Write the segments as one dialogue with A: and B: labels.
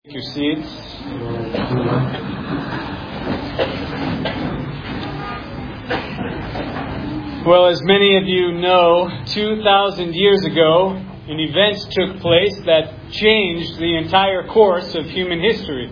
A: Take your seats. Well, as many of you know, 2,000 years ago, an event took place that changed the entire course of human history.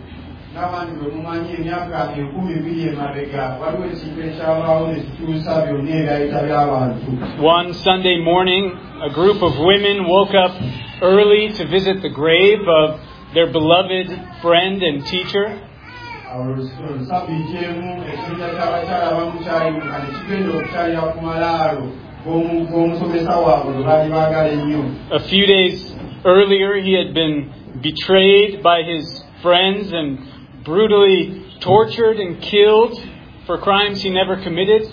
A: One Sunday morning, a group of women woke up early to visit the grave of their beloved friend and teacher. A few days earlier, he had been betrayed by his friends and brutally tortured and killed for crimes he never committed.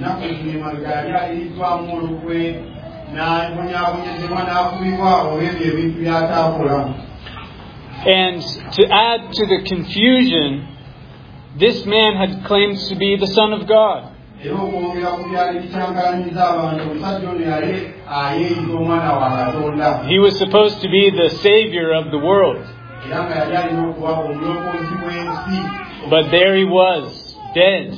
A: And to add to the confusion, this man had claimed to be the Son of God. He was supposed to be the Savior of the world. But there he was, dead.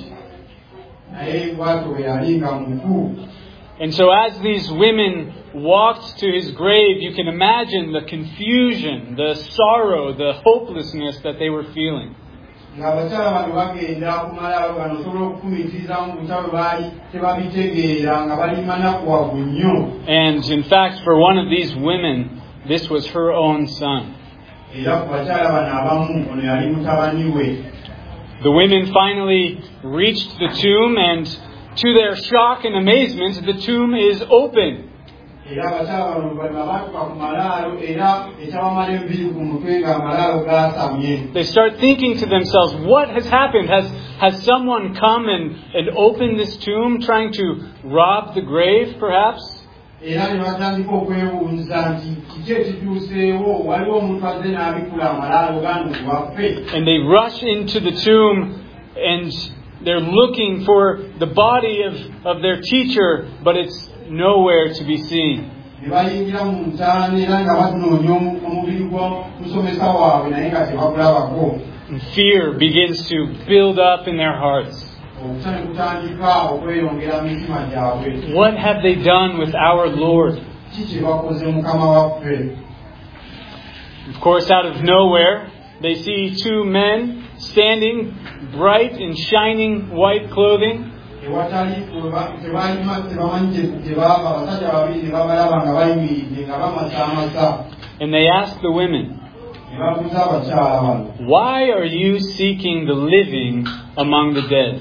A: And so as these women walked to his grave, you can imagine the confusion, the sorrow, the hopelessness that they were feeling. And in fact, for one of these women, this was her own son. The women finally reached the tomb, and to their shock and amazement, the tomb is open. They start thinking to themselves, what has happened? Has someone come and opened this tomb, trying to rob the grave, perhaps? And they rush into the tomb and they're looking for the body of their teacher, but it's nowhere to be seen. And fear begins to build up in their hearts. What have they done with our Lord? Of course, out of nowhere, they see two men standing, bright in shining white clothing. And they ask the women, why are you seeking the living among the dead?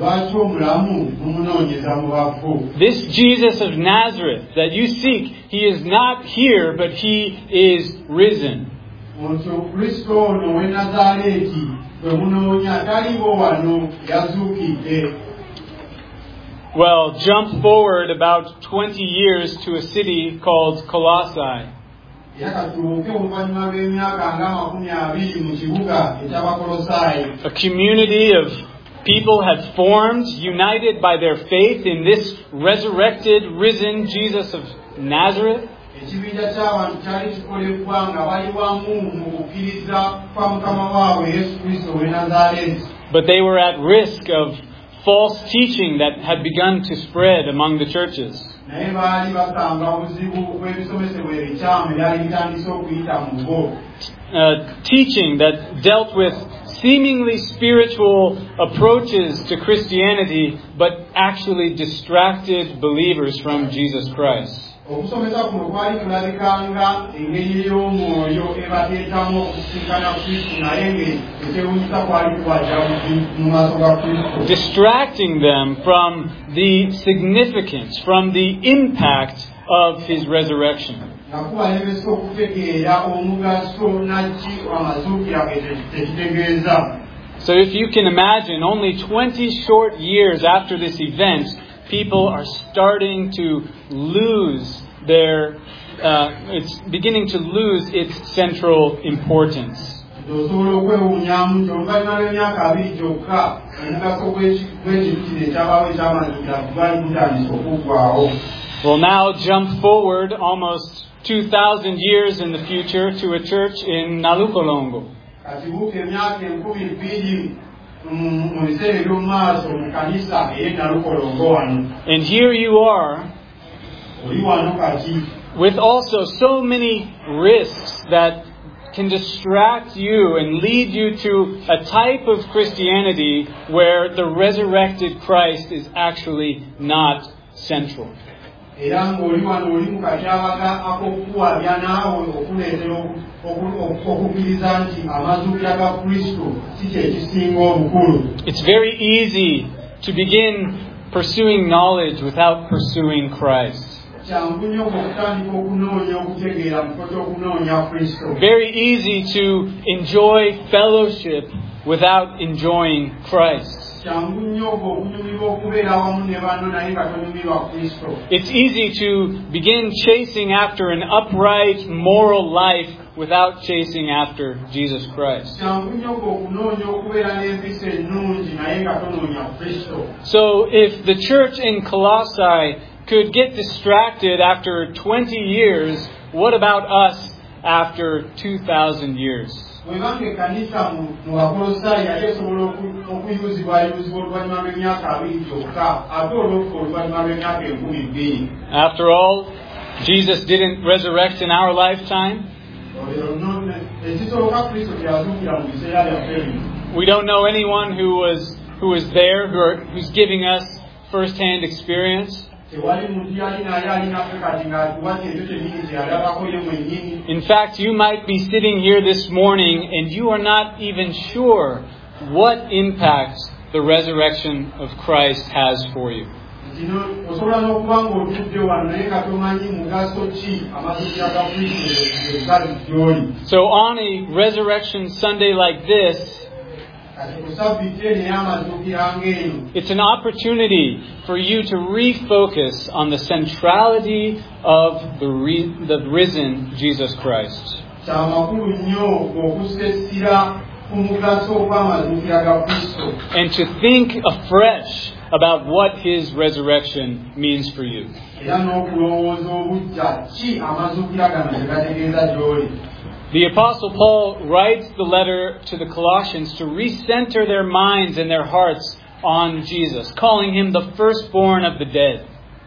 A: This Jesus of Nazareth that you seek, he is not here, but he is risen. Well, jump forward about 20 years to a city called Colossae. A community of people had formed, united by their faith in this resurrected, risen Jesus of Nazareth. But they were at risk of false teaching that had begun to spread among the churches. Teaching that dealt with seemingly spiritual approaches to Christianity, but actually distracted believers from Jesus Christ. Distracting them from the significance, from the impact of his resurrection. So if you can imagine, only 20 short years after this event, people are starting to lose it's beginning to lose its central importance. Well, now jump forward almost 2,000 years in the future to a church in Nalukolongo.
B: katibuka emyaka 12 mu biseera by'omumaaso mu kanisa ey'Nalukolongo wano.
A: And here you are,
B: Oli wano kati
A: with also so many risks that can distract you and lead you to a type of Christianity where the resurrected Christ is actually not central.
B: era ng'oli wano oli mu katyabaga ak'okuwabya naawe okuleetera okukkiriza nti amazuukira ga Kristo si kye kisinga obukulu.
A: It's very easy to begin pursuing knowledge without pursuing Christ.
B: Kyangu nnyo okutandika okunoonya okutegeera mu kifo ky'okunoonya Kristo.
A: Very easy to enjoy fellowship without enjoying Christ.
B: Kyangu nnyo okunyumirwa okubeera awamu ne banno naye nga tonyumirwa Kristo.
A: It's easy to begin chasing after an upright, moral life without chasing after Jesus Christ.
B: Kyangu nnyo okunoonya okubeera n'empisa ennungi naye nga tonoonya Kristo.
A: So if the church in Colossae could get distracted after 20 years, what about us after 2,000 years?
B: Bwebanga ekkanisa mu Bakolosaayi yali esobola okuyuzibwayuzibwa oluvannyuma lw'emyaka 2 kyokka ate olw'okufa oluvannyuma lw'emyaka 2000.
A: After all, Jesus didn't resurrect in our lifetime.
B: Ekisoboka Kristo teyazuukira mu biseera byaffe bino.
A: We don't know anyone who was there who's giving us first-hand experience.
B: Tewali muntu yali naye alinaffe kati ng'atuwadde ebyo kyennyini kye yalabako ye mwennyini.
A: In fact, you might be sitting here this morning and you are not even sure what impact the resurrection of Christ has for you.
B: Osobola n'okuba ng'otudde wano naye nga tomanyi mugaso ki amazuukira ga Kristo gali gy'oli.
A: So on a Resurrection Sunday like this, it's an opportunity for you to refocus on the centrality of the risen Jesus Christ. And to think afresh about what His resurrection means for you. The Apostle Paul writes the letter to the Colossians to recenter their minds and their hearts on Jesus, calling Him the firstborn of the dead.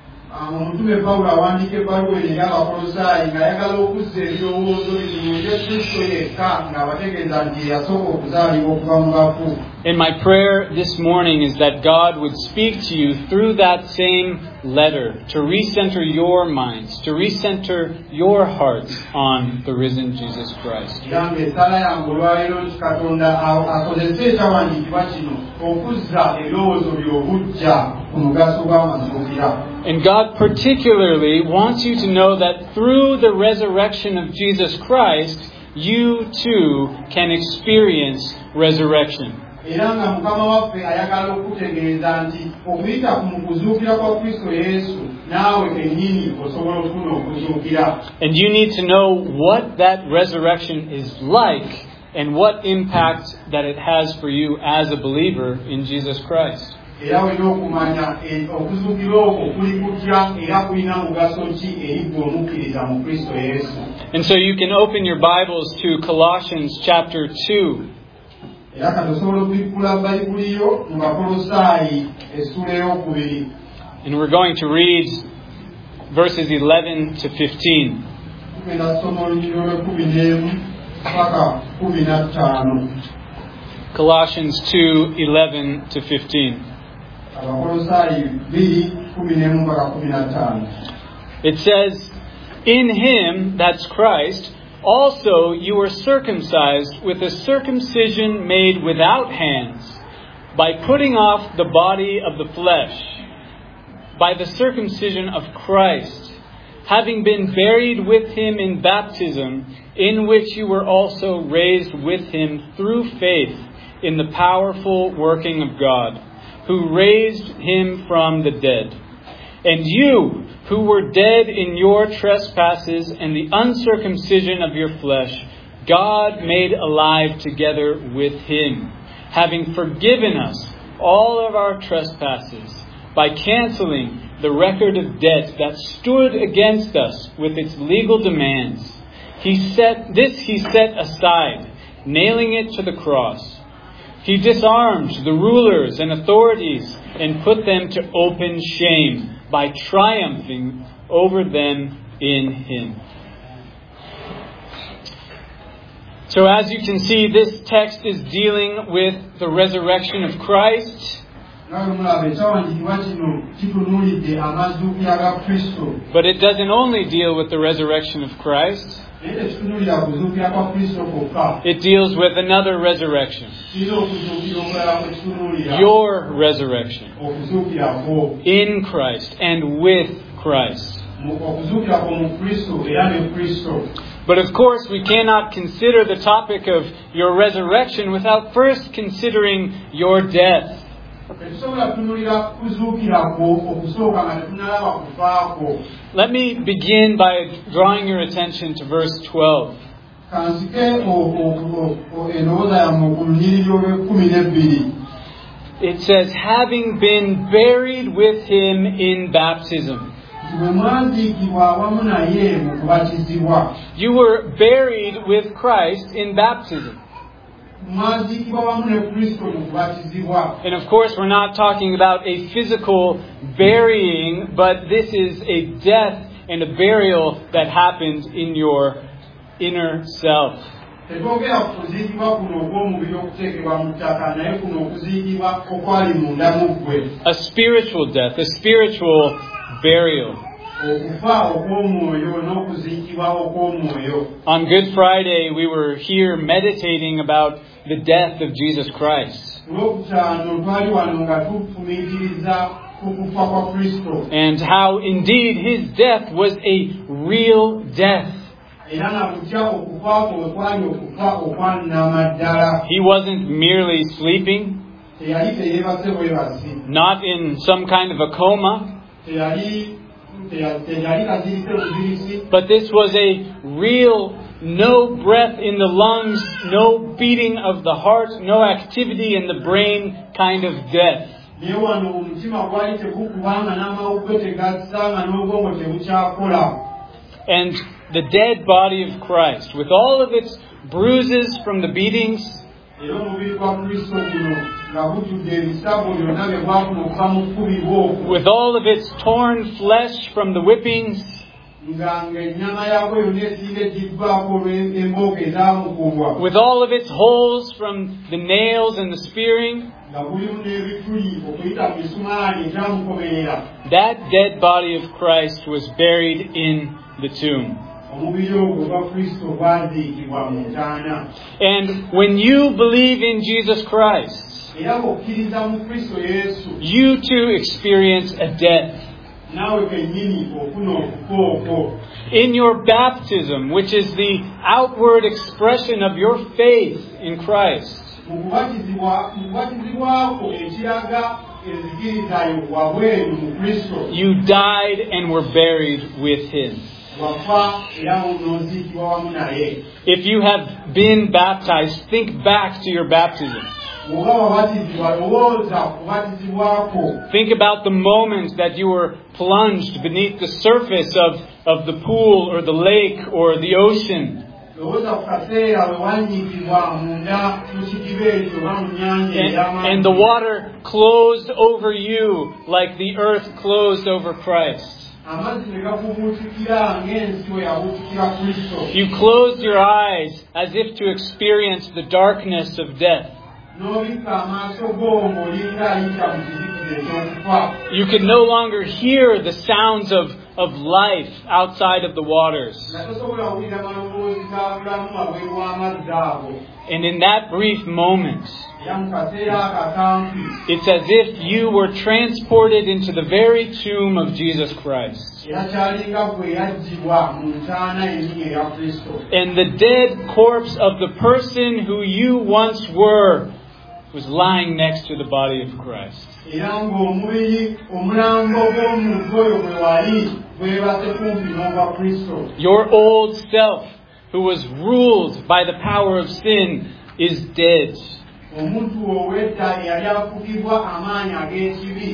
A: And my prayer this morning is that God would speak to you through that same letter, to recenter your minds, to recenter your hearts on the risen Jesus Christ. And God particularly wants you to know that through the resurrection of Jesus Christ, you too can experience resurrection. And you need to know what that resurrection is like and what impact that it has for you as a believer in Jesus Christ. And so you can open your Bibles to Colossians chapter 2. And we're going to read verses 11 to 15. Colossians 2, 11 to 15. It says, "In Him," that's Christ, "also you were circumcised with a circumcision made without hands, by putting off the body of the flesh, by the circumcision of Christ, having been buried with Him in baptism, in which you were also raised with Him through faith in the powerful working of God, who raised Him from the dead. And you, who were dead in your trespasses and the uncircumcision of your flesh, God made alive together with Him, having forgiven us all of our trespasses by canceling the record of debt that stood against us with its legal demands. He set aside, nailing it to the cross. He disarmed the rulers and authorities and put them to open shame by triumphing over them in Him. So as you can see, this text is dealing with the resurrection of Christ. But it doesn't only deal with the resurrection of Christ. It deals with another resurrection. Your resurrection. In Christ and with Christ. But of course, we cannot consider the topic of your resurrection without first considering your death. Let me begin by drawing your attention to verse 12. It says, having been buried with Him in baptism. You were buried with Christ in baptism. And of course, we're not talking about a physical burying, but this is a death and a burial that happened in your inner self. A spiritual death, a spiritual burial. On Good Friday, we were here meditating about the death of Jesus Christ. And how indeed His death was a real death. He wasn't merely sleeping, not in some kind of a coma. But this was a real, no breath in the lungs, no beating of the heart, no activity in the brain kind of death. And the dead body of Christ, with all of its bruises from the beatings, with all of its torn flesh from the whippings, with all of its holes from the nails and the spearing, that dead body of Christ was buried in the tomb. And when you believe in Jesus Christ, you too experience a death. In your baptism, which is the outward expression of your faith in Christ, you died and were buried with Him. If you have been baptized, think back to your baptism. Think about the moment that you were plunged beneath the surface of the pool or the lake or the ocean. And the water closed over you like the earth closed over Christ. You closed your eyes as if to experience the darkness of death. You could no longer hear the sounds of life outside of the waters. And in that brief moment, it's as if you were transported into the very tomb of Jesus Christ. And the dead corpse of the person who you once were was lying next to the body of Christ. Your old self, who was ruled by the power of sin, is dead.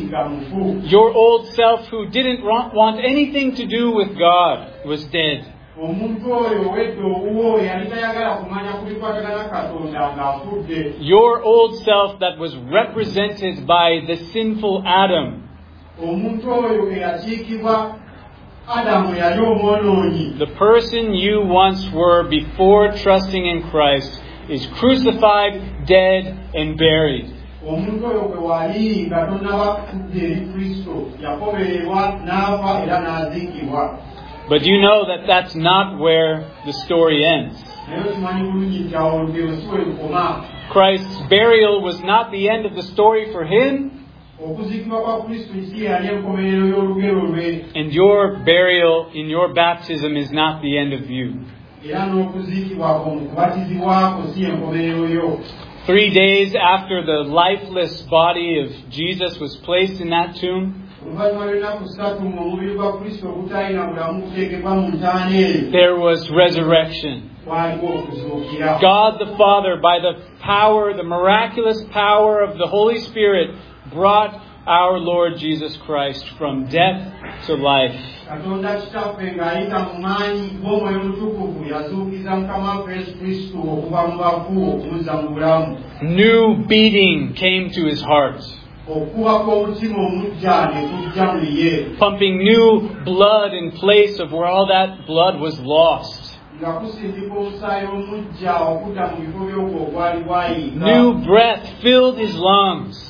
A: Your old self, who didn't want anything to do with God, was dead.
B: omuntu oyo wedde owuwo yali tayagala kumanya kubikwatagana Katonda ng'afudde.
A: Your old self that was represented by the sinful Adam.
B: Omuntu oyo eyakiikibwa Adamu yali omwonoonyi.
A: The person you once were before trusting in Christ is crucified, dead, and buried.
B: Omuntu oyo bwe wali nga tonnaba kudda eri Kristo yakomererwa n'afa era n'aziikibwa.
A: But you know that that's not where the story ends.
B: Naye okimanyi bulungi nti awo olugero si we lukoma.
A: Christ's burial was not the end of the story for him.
B: Okuziikibwa kwa Kristo si yali enkomerero y'olugero lwe.
A: And your burial in your baptism is not the end of you.
B: Era n'okuziikibwa mu kubatizibwako si enkomerero yo.
A: 3 days after the lifeless body of Jesus was placed in that tomb, there was resurrection. God the Father, by the power, the miraculous power of the Holy Spirit, brought our Lord Jesus Christ from death to life. New beating came to his heart. Pumping new blood in place of where all that blood was lost. New breath filled his lungs.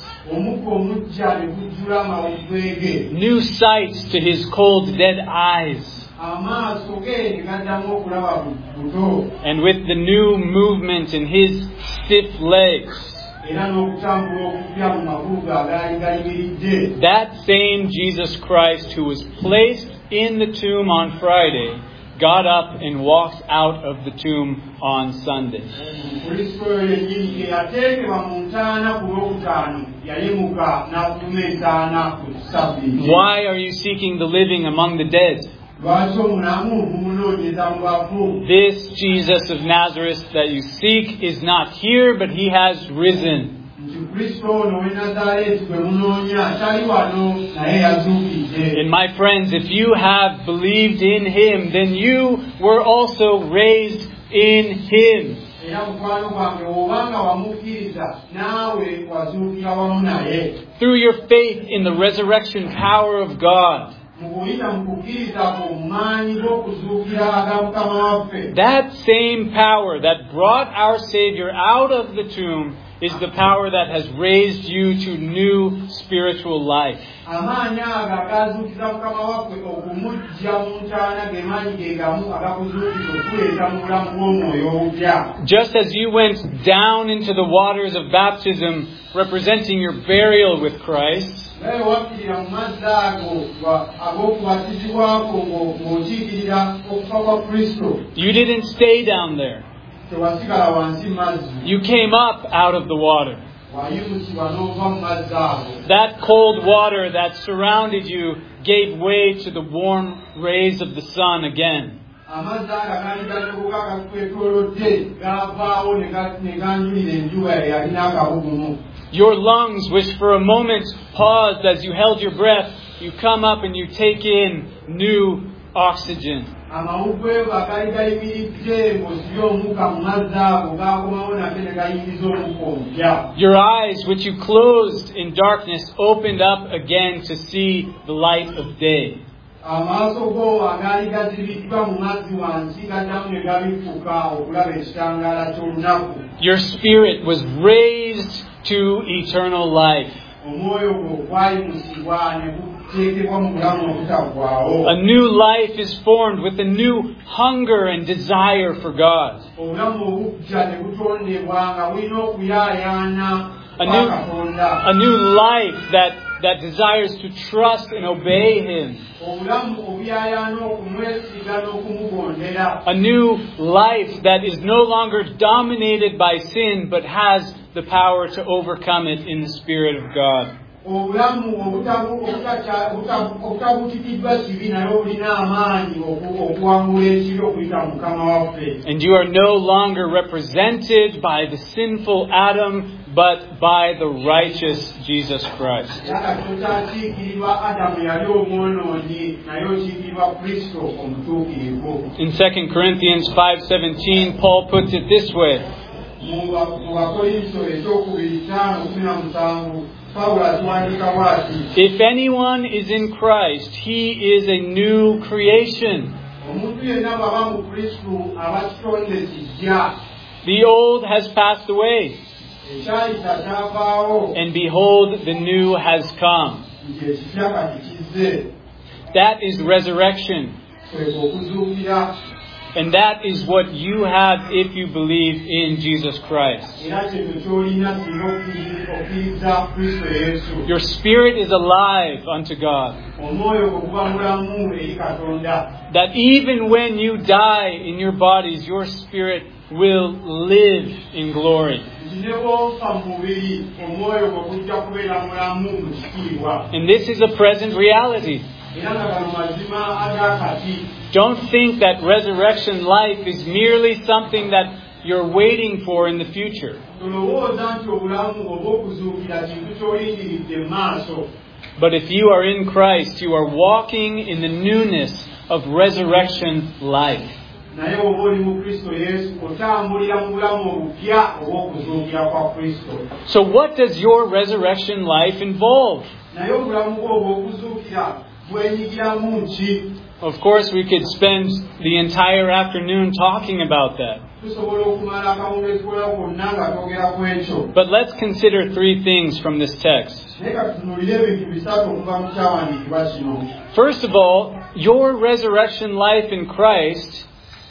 A: New sight to his cold, dead eyes. And with the new movement in his stiff legs, that same Jesus Christ who was placed in the tomb on Friday got up and walked out of the tomb on Sunday. Why are you seeking the living among the dead? This Jesus of Nazareth that you seek is not here, but he has risen. And my friends, if you have believed in him, then you were also raised in him. Through your faith in the resurrection power of God. That same power that brought our Savior out of the tomb is the power that has raised you to new spiritual life. Just as you went down into the waters of baptism, representing your burial with Christ, you didn't stay down there. You came up out of the water. That cold water that surrounded you gave way to the warm rays of the sun again. Your lungs, which for a moment paused as you held your breath, you come up and you take in new oxygen. Your eyes, which you closed in darkness, opened up again to see the light of day. Your spirit was raised to eternal life. A new life is formed with a new hunger and desire for God. A new life that desires to trust and obey Him. A new life that is no longer dominated by sin, but has the power to overcome it in the Spirit of God.
B: obulamu obutabutikiddwa kibi naye obulina amaanyi okuwangula ekibi okuyita Mukama waffe.
A: And you are no longer represented by the sinful Adam, but by the righteous Jesus Christ.
B: Era tokyakiikirirwa Adamu yali omwonoonyi naye okiikirirwa Kristo omutuukirivu.
A: In 2 Corinthians 5:17, Paul puts it this way.
B: Mu Bakorinto ekyokubiri 5:17 Pawulo atuwandiika bw'ati.
A: If anyone is in Christ, he is a new creation.
B: Omuntu yenna bw'aba mu Kristo aba kitonde kijja.
A: The old has passed away,
B: Ekyayita kyavaawo
A: and behold, the new has come.
B: nti ekipya kati kizze.
A: That is resurrection.
B: Kwe okuzuukira.
A: And that is what you have if you believe in Jesus Christ.
B: Era kintu ky'olina singa okkiriza Kristo Yesu.
A: Your spirit is alive unto God.
B: Omwoyo guba mulamu eri Katonda.
A: That even when you die in your bodies, your spirit will live in glory.
B: Nti ne bw'ofa mu mubiri omwoyo gwo gujja kubeera mulamu mu kitiibwa.
A: And this is a present reality.
B: Era nga gano mazima ag'akati.
A: Don't think that resurrection life is merely something that you're waiting for in the future.
B: Tolowooza nti obulamu obw'okuzuukira kintu ky'olindiridde mu maaso.
A: But if you are in Christ, you are walking in the newness of resurrection life.
B: Naye oba oli mu Kristo Yesu otambulira mu bulamu obupya obw'okuzuukira kwa Kristo.
A: So what does your resurrection life involve?
B: Naye obulamu bwo obw'okuzuukira bwenyigiramu ki?
A: Of course, we could spend the entire afternoon talking about that.
B: Tusobola okumala akawungeezi konna nga twogera ku ekyo.
A: But let's consider three things from this text.
B: Naye katutunuulire ebintu bisatu okuva mu kyawandiikibwa kino.
A: First of all, your resurrection life in Christ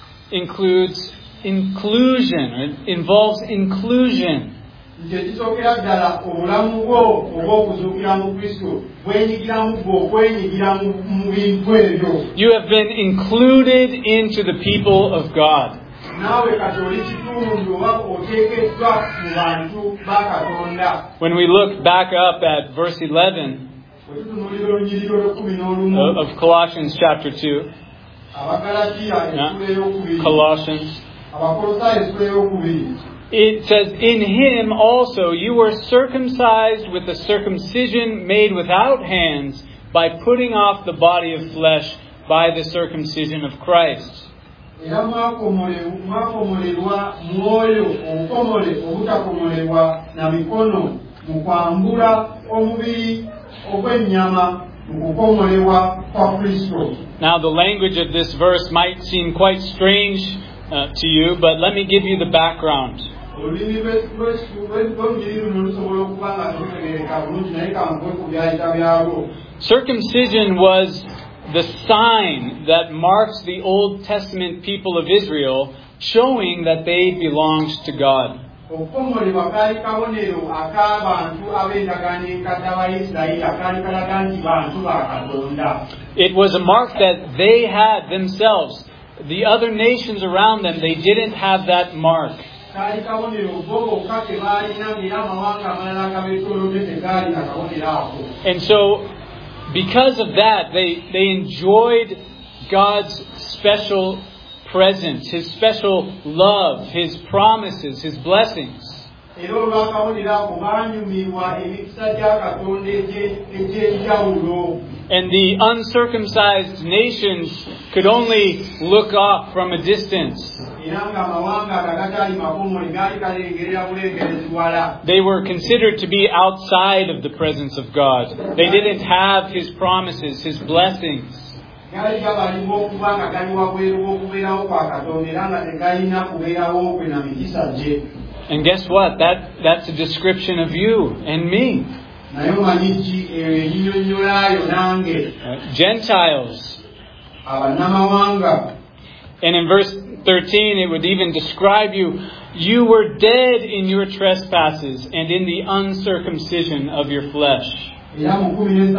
A: includes inclusion, or involves inclusion.
B: Nti ekisookera ddala obulamu bwo obw'okuzuukira mu Kristo bwenyigiramu gwe okwenyigira mu bintu ebyo.
A: You have been included into the people of God.
B: Naawe kati oli kitundu oba oteekeddwa mu bantu ba Katonda.
A: When we look back up at verse 11
B: Bwe tutunuulira olunyiriri olw'11
A: of Colossians chapter 2,
B: Abagalatiya essula ey'okubiri,
A: Colossians,
B: Abakolosaayo essula ey'okubiri.
A: it says, "In him also you were circumcised with a circumcision made without hands, by putting off the body of flesh by the circumcision of Christ."
B: Era mwakomolerwa mwoyo obukomole obutakomolebwa na mikono mu kwambula omubiri ogw'ennyama mu kukomolebwa kwa Kristo.
A: Now the language of this verse might seem quite strange to you, but let me give you the background.
B: Olulimi lw'olunyiriri luno lusobola okuba nga terutegeereka bulungi naye kankwe ku byayita byalwo.
A: Circumcision was the sign that marks the Old Testament people of Israel, showing that they belonged to God.
B: Okukomolebwa kaali kabonero ak'abantu ab'endagaano enkadde Abayisirayiri akaali kalaga nti bantu ba Katonda.
A: It was a mark that they had themselves. The other nations around them, they didn't have that mark.
B: Kaali kabonero bo bokka ke baalina era amawanga amalala agabeetoolodde tegaali na kabonero ako.
A: And so, because of that, they enjoyed God's special presence, His special love, His promises, His blessings.
B: Era olw'akabonero ako baanyumirwa emikisa gya Katonda egy'enjawulo.
A: And the uncircumcised nations could only look off from a distance.
B: Era ng'amawanga agataali makomole gaali galengerera bulengerezi wala.
A: They were considered to be outside of the presence of God. They didn't have His promises, His blessings.
B: Gaali gabalibwa okuba nga gali wabweru w'okubeerawo kwa Katonda era nga tegalina kubeerawo kwe na mikisa gye.
A: And guess what? That's a description of you and me.
B: Naye omanyi ki eyo ennyinnyonnyolaayo nange
A: Gentiles.
B: Abannamawanga.
A: And in verse 13, it would even describe you. You were dead in your trespasses and in the uncircumcision of your flesh.
B: Era mu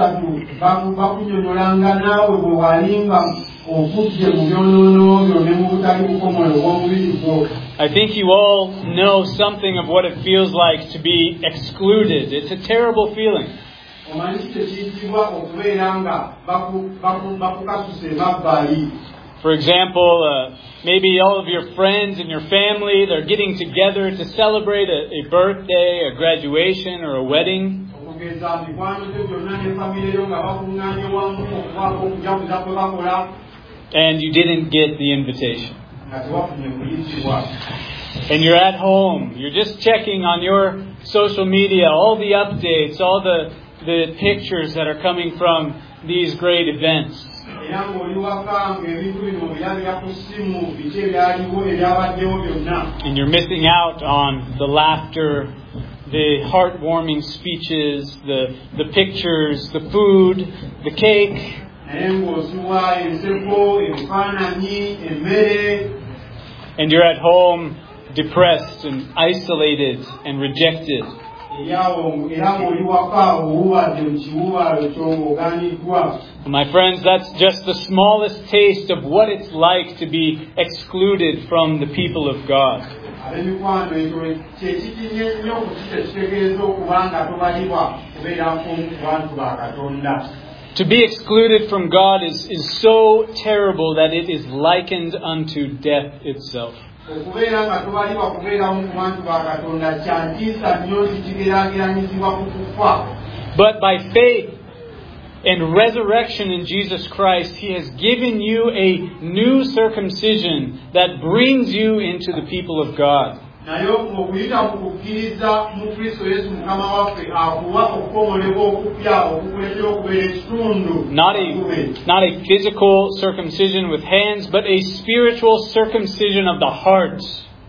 B: 13 bakunnyonnyolanga naawe bwe walinga okujje mu byonoono byo ne mu butali bukomole obw'omubiri gwo.
A: I think you all know something of what it feels like to be excluded. It's a terrible feeling.
B: omanyi kiki ekiyitibwa okubeera nga bakukasusa emabbali.
A: For example, maybe all of your friends and your family, they're getting together to celebrate a birthday, a graduation, or a wedding.
B: Okugeza mikwano gyo gyonna ne famire yo nga bakuŋŋaanye wamu okubaako okujaguza kwe bakola.
A: And you didn't get the invitation.
B: Nga tewafunye kuyitibwa.
A: And you're at home. You're just checking on your social media, all the updates, all the pictures that are coming from these great events.
B: Era ng'oli waka ng'ebintu bino birabira ku ssimu biki ebyaliwo ebyabaddewo byonna.
A: And you're missing out on the laughter, the heartwarming speeches, the pictures, the food, the cake.
B: Naye ng'osuwa enseko, ebifaananyi, emmere.
A: And you're at home depressed and isolated and rejected. My friends, that's just the smallest taste of what it's like to be excluded from the people of God. To be excluded from God is so terrible that it is likened unto death itself. But by faith and resurrection in Jesus Christ, He has given you a new circumcision that brings you into the people of God. Not a physical circumcision with hands, but a spiritual circumcision of the heart.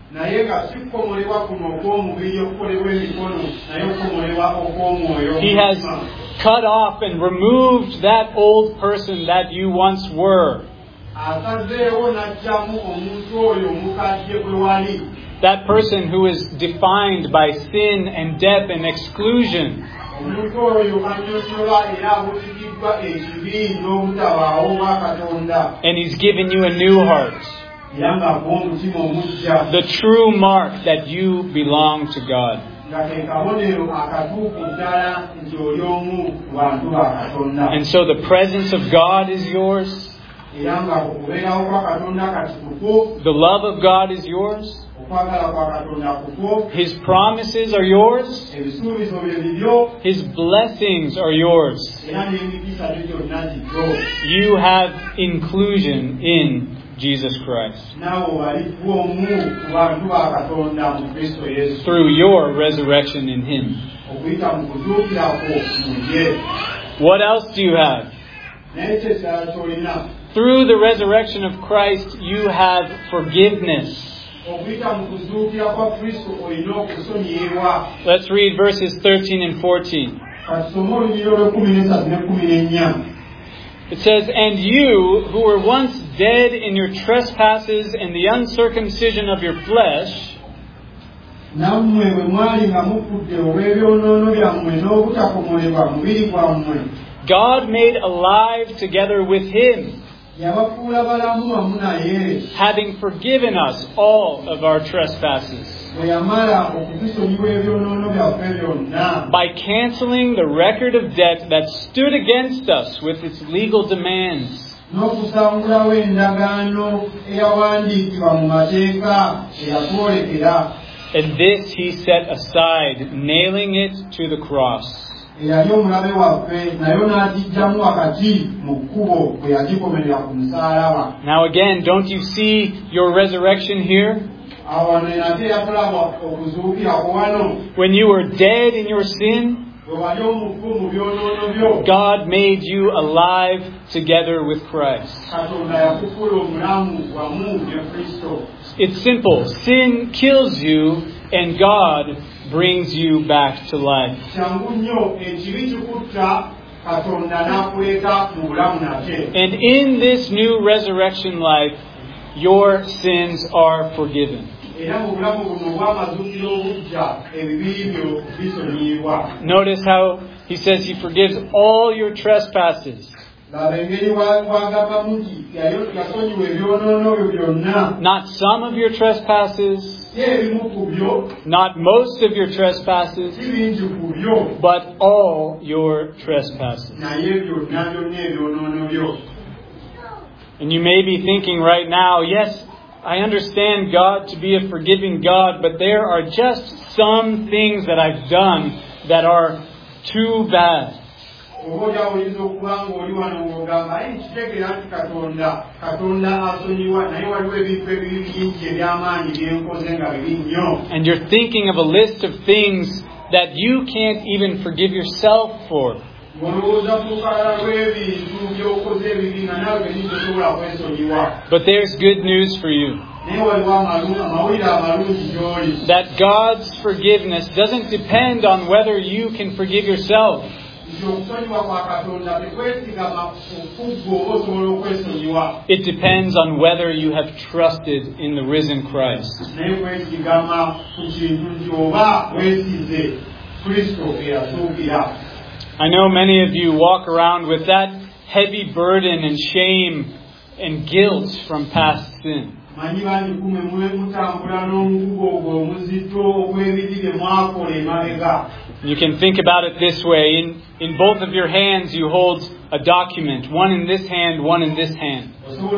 A: He has cut off and removed that old person that you once were. That person who is defined by sin and death and exclusion. And He's given you a new heart. The true mark that you belong to God. And so the presence of God is yours. The love of God is yours. His promises are yours. His blessings are yours. You have inclusion in Jesus Christ through your resurrection in Him. What else do you have? Through the resurrection of Christ, you have forgiveness. Let's read verses 13 and 14. It says, "And you, who were once dead in your trespasses and the uncircumcision of your flesh, God made alive together with Him, having forgiven us all of our trespasses, by canceling the record of debt that stood against us with its legal demands. And this He set aside, nailing it to the cross." Now again, don't you see your resurrection here? When you were dead in your sin, God made you alive together with Christ. It's simple. Sin kills you and God brings you back to life. And in this new resurrection life, your sins are forgiven. Notice how He says He forgives all your trespasses. Not some of your trespasses, not most of your trespasses, but all your trespasses. And you may be thinking right now, yes, I understand God to be a forgiving God, but there are just some things that I've done that are too bad. And you're thinking of a list of things that you can't even forgive yourself for. But there's good news for you. That God's forgiveness doesn't depend on whether you can forgive yourself. It depends on whether you have trusted in the risen Christ. I know many of you walk around with that heavy burden and shame and guilt from past sin. You can think about it this way. In both of your hands you hold a document. One in this hand, one in this hand.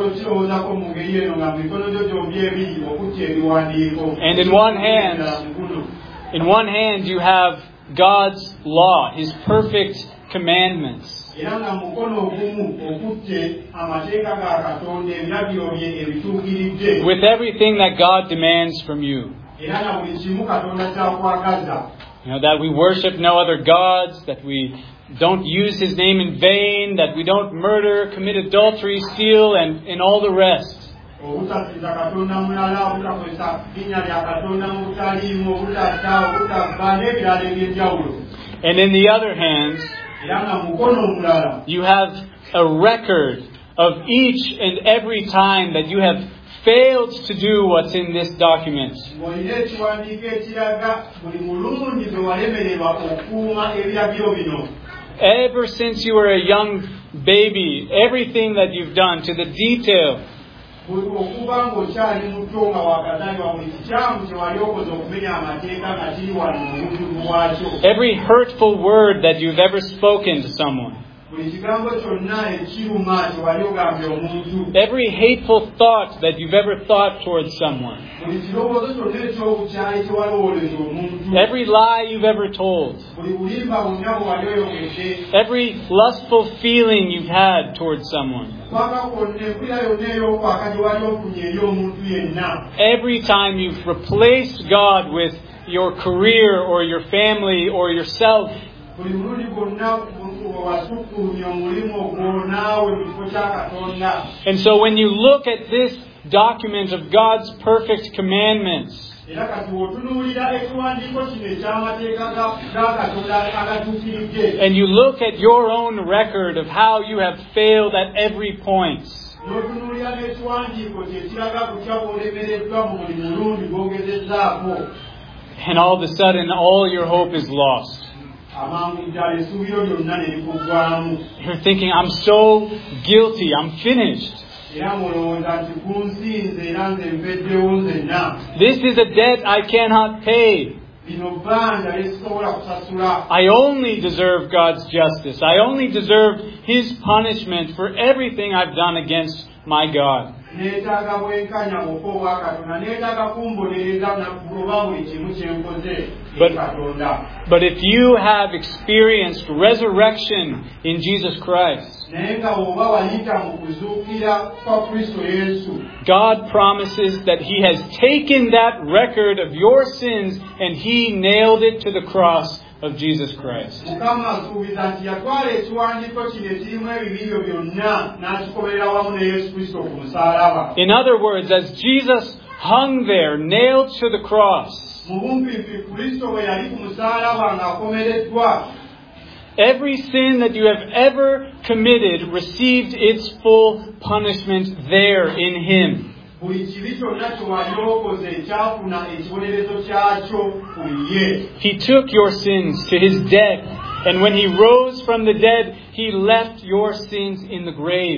A: And in one hand you have God's law, His perfect commandments. With everything that God demands from you. That we worship no other gods, that we don't use His name in vain, that we don't murder, commit adultery, steal, and all the rest. And in the other hand, you have a record of each and every time that you have failed to do what's in this document. Ever since you were a young baby, everything that you've done to the detail. Every hurtful word that you've ever spoken to someone. Every hateful thought that you've ever thought towards someone. Every lie you've ever told. Every lustful feeling you've had towards someone. Every time you've replaced God with your career or your family or yourself. And so when you look at this document of God's perfect commandments, and you look at your own record of how you have failed at every point, and all of a sudden all your hope is lost. You're thinking, I'm so guilty, I'm finished. This is a debt I cannot pay. I only deserve God's justice. I only deserve His punishment for everything I've done against my God. But if you have experienced resurrection in Jesus Christ, God promises that He has taken that record of your sins and He nailed it to the cross of Jesus Christ. In other words, as Jesus hung there, nailed to the cross, every sin that you have ever committed received its full punishment there in Him. He took your sins to His death, and when He rose from the dead, He left your sins in the grave.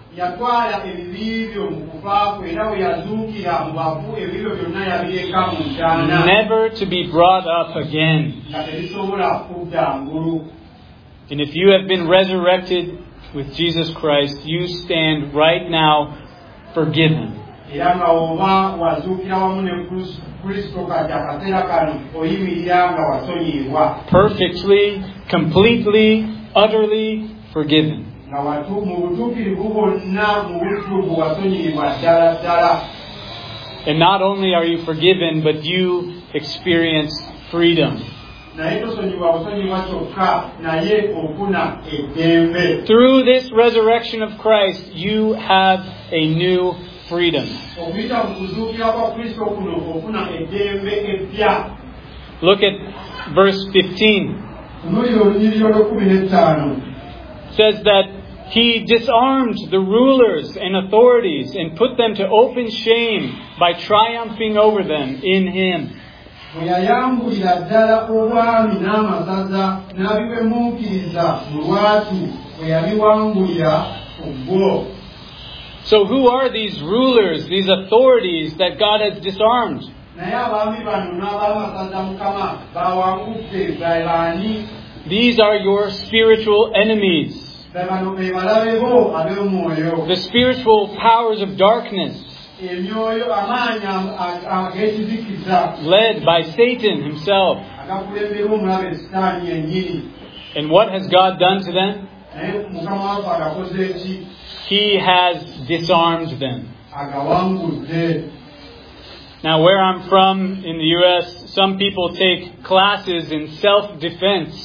B: yatwala ebibi byo mu kufa kwe era bwe yazuukira mu bafu ebibyo byonna yabireeka mu ntaana
A: never to be brought up again.
B: nga tebisobola kudda ngulu.
A: And if you have been resurrected with Jesus Christ, you stand right now forgiven.
B: Era nga oba wazuukira wamu ne Kristo kati akaseera kano oyimirira nga wasonyiyibwa.
A: Perfectly, completely, utterly forgiven.
B: Nga mu butuukirivu bwonna mu bujjuvu wasonyiyibwa ddala ddala.
A: And not only are you forgiven, but you experience freedom.
B: Naye tosonyibwa busonyibwa kyokka naye ofuna eddembe.
A: Through this resurrection of Christ, you have a new freedom.
B: Okuyita mu kuzuukira kwa Kristo kuno ofuna eddembe eppya.
A: Look at verse 15.
B: Tunuulira olunyiriri olw'15.
A: It says that He disarmed the rulers and authorities and put them to open shame by triumphing over them in Him.
B: Bwe yayambulira ddala obwami n'amasaza n'abibemuukiriza mu lwatu bwe yabiwangulira ubwo.
A: So who are these rulers, these authorities that God has disarmed?
B: Naye abaami bano n'ab'amasaza Mukama bawangudde baani?
A: These are your spiritual enemies.
B: Bano be balabe bo ab'omwoyo.
A: The spiritual powers of darkness,
B: Emyoyo amaanyi ag'ekizikiza
A: led by Satan himself.
B: agakulemberwa omulabe Sitaani yennyini.
A: And what has God done to them?
B: Naye Mukama waffe agakoze eki?
A: He has disarmed them.
B: Agawangudde.
A: Now, where I'm from in the U.S., some people take classes in self-defense.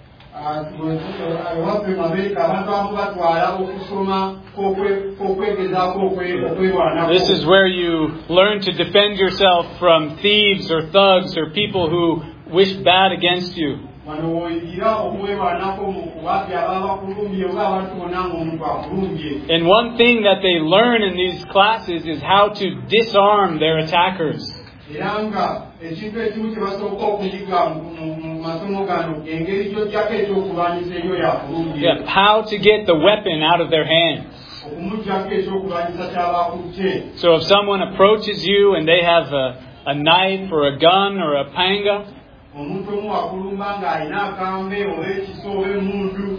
B: Ewaffe mu Amerika abantu abamu batwala okusoma kw'okwegezaako okwewanaako.
A: This is where you learn to defend yourself from thieves or thugs or people who wish bad against you.
B: Wano w'oyigira okwewanaako mu kubabya ababa bakulumbye oba abantu bonna ng'omuntu akulumbye.
A: And one thing that they learn in these classes is how to disarm their attackers.
B: Era nga ekintu ekimu kye basooka okuyiga mu masomo gano engeri gy'ojjako ekyokulwanyisa eyo yakulumbye.
A: Yeah, how to get the weapon out of their hands.
B: Okumuggyako ekyokulwanyisa ky'abakutte.
A: So if someone approaches you and they have a knife or a gun or a panga,
B: Omuntu omu akulumba ng'alina akambe oba ekiso oba emmundu.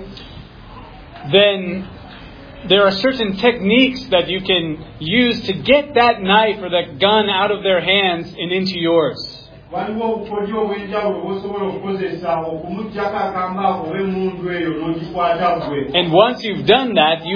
A: Then there are certain techniques that you can use to get that knife or that gun out of their hands and into yours.
B: Waliwo obukodyo obw'enjawulo bw'osobola okukozesa okumuggyako akambe ako oba emmundu eyo n'ogikwata gwe.
A: And once you've done that,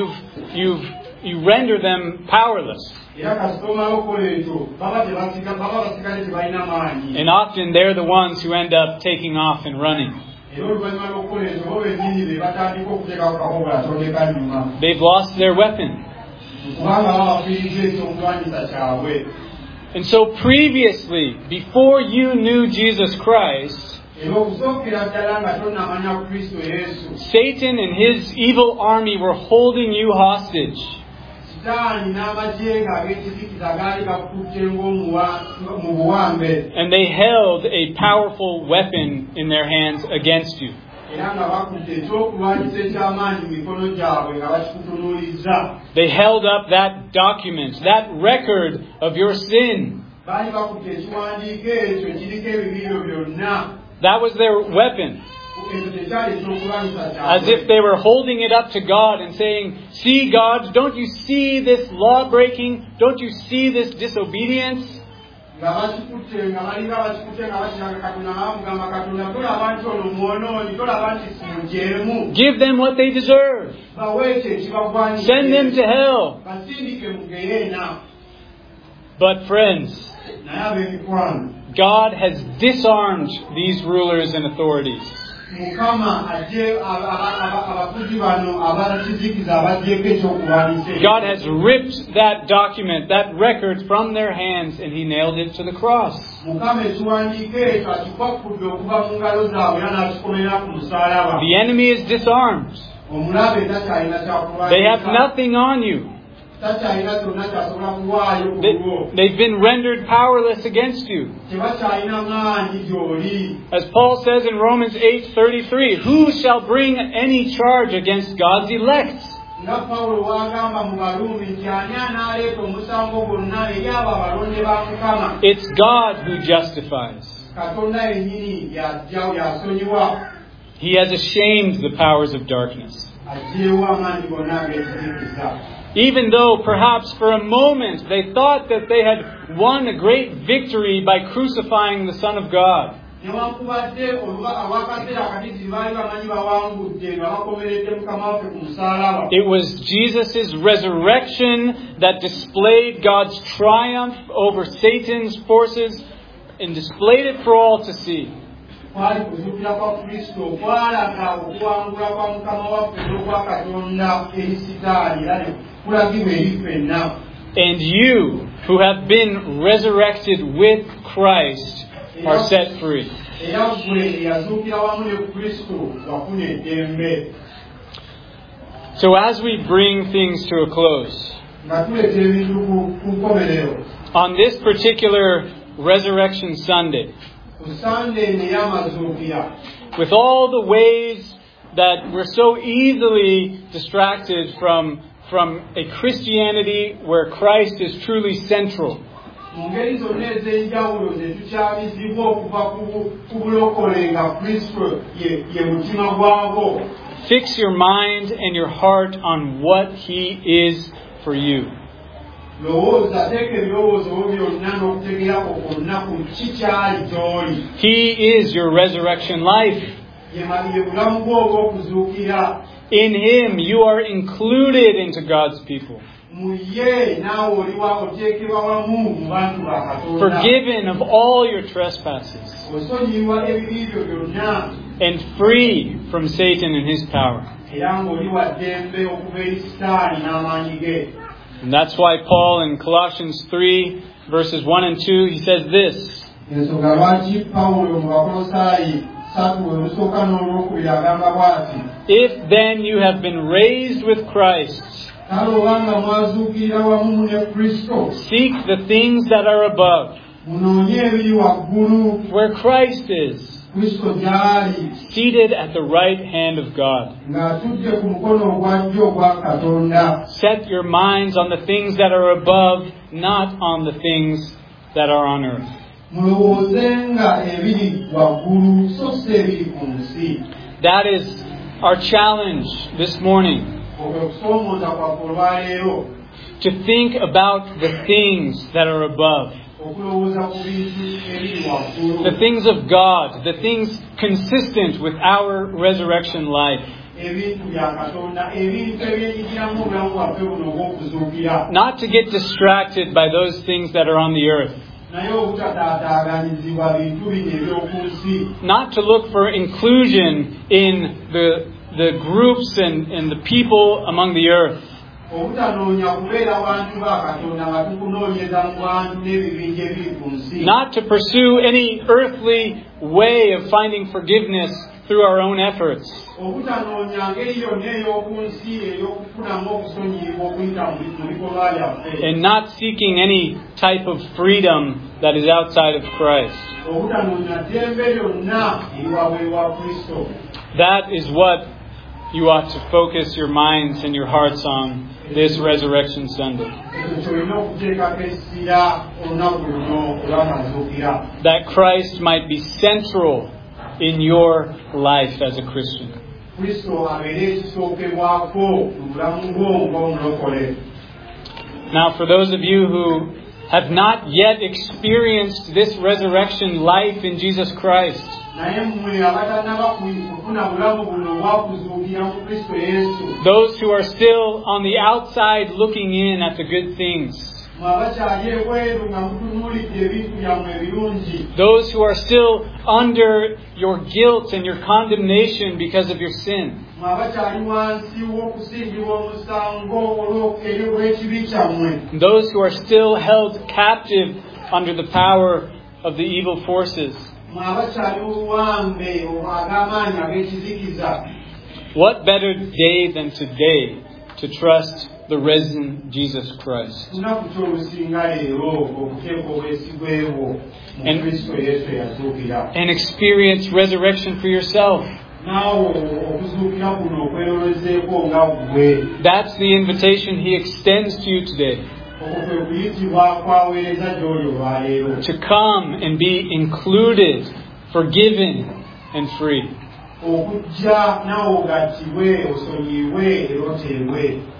A: you render them powerless.
B: Era kasita omala okukola ekyo baba basigale tebalina maanyi.
A: And often they're the ones who end up taking off and running.
B: Era oluvannyuma lw'okukola ekyo bo bennyini be batandika okuteekako kakobola tondeka nnyuma.
A: They've lost their weapon.
B: Kubanga baba bafiiriza ekyokulwanyisa kyabwe.
A: And so previously, before you knew Jesus Christ,
B: Era okusookera ddala nga tonnamanya Kristo Yesu.
A: Satan and his evil army were holding you hostage.
B: Sitaani n'amagye ag'ekizikiza gaali gakutte mu buwambe.
A: And they held a powerful weapon in their hands against you.
B: Era nga bakutte ekyokulwanyisa eky'amaanyi mu mikono gyabwe nga bakikutunuulizza.
A: They held up that document, that record of your sin.
B: Baali bakutte ekiwandiiko ekyo ekiriko ebibiro byonna.
A: That was their weapon.
B: Ekyo tekyali ekyokulwanyisa
A: As
B: kyabwe.
A: if they were holding it up to God and saying, "See, God, don't you see this law-breaking? Don't you see this disobedience?"
B: Nga bakikutte nga balinga bakikutte nga bakiraga Katonda nga bamugamba Katonda tolaba nti ono mwonoonyi tolaba nti simujeemu.
A: Give them what they deserve.
B: Bawe ekyo ekibagwanidde.
A: Send them to hell.
B: Basindike mu geyeena.
A: But friends,
B: Naye ab'emikwano
A: God has disarmed these rulers and authorities.
B: Mukama ajje abafuzi bano abakizikiza abaggyeko ekyokulwanyisa.
A: God has ripped that document, that record from their hands, and He nailed it to the cross.
B: Mukama ekiwandiiko ekyo akikwakudde okuva mu ngalo zaabwe era n'akikomera ku musaalaba.
A: The enemy is disarmed.
B: Omulabe takyalina kyakulwanyisa.
A: They have nothing on you.
B: Takyalina kyonna kyasobola kuwaayo ku lwo.
A: They've been rendered powerless against you.
B: Tebakyalina maanyi gy'oli.
A: As Paul says in Romans 8:33, who shall bring any charge against God's elect?
B: nga Pawulo wagamba mu Baruumi nti ani anaaleeta omusango gwonna eri abo abalonde ba Mukama.
A: It's God who justifies.
B: Katonda yennyini yasonyiwa.
A: He has ashamed the powers of darkness.
B: Aggyeewo amaanyi gonna ag'ekizikiza.
A: Even though perhaps for a moment they thought that they had won a great victory by crucifying the Son of God. It was Jesus' resurrection that displayed God's triumph over Satan's forces and displayed it for all to see. And you, who have been resurrected with Christ, are set free. So as we bring things to a close, on this particular Resurrection Sunday, with all the ways that we're so easily distracted from a Christianity where Christ is truly central, fix your mind and your heart on what He is for you. He is your resurrection life. In Him you are included into God's people. Forgiven of all your trespasses. And free from Satan and his power. And that's why Paul in Colossians 3 verses 1 and 2, he says this: if then you have been raised with Christ, seek the things that are above, where Christ is, seated at the right hand of God. Set your minds on the things that are above, not on the things that are on earth. That is our challenge this morning. To think about the things that are above. The things of God, the things consistent with our resurrection life. Not to get distracted by those things that are on the earth. Not to look for inclusion in the groups and the people among the earth. Not to pursue any earthly way of finding forgiveness through our own efforts. And not seeking any type of freedom that is outside of Christ. That is what you ought to focus your minds and your hearts on this Resurrection Sunday. That Christ might be central in your life as a Christian. Now, for those of you who have not yet experienced this resurrection life in Jesus Christ, those who are still on the outside looking in at the good things, those who are still under your guilt and your condemnation because of your sin, those who are still held captive under the power of the evil forces, what better day than today to trust the risen Jesus Christ and experience resurrection for yourself?
B: naawe okuzuukira kuno okweyolozeeko nga ggwe.
A: That's the invitation He extends to you today.
B: Okwo kwe kuyitibwa kwaweereza gy'oli olwaleero.
A: To come and be included, forgiven and free.
B: Okujja naawe ogattibwe, osonyiibwe era oteebwe.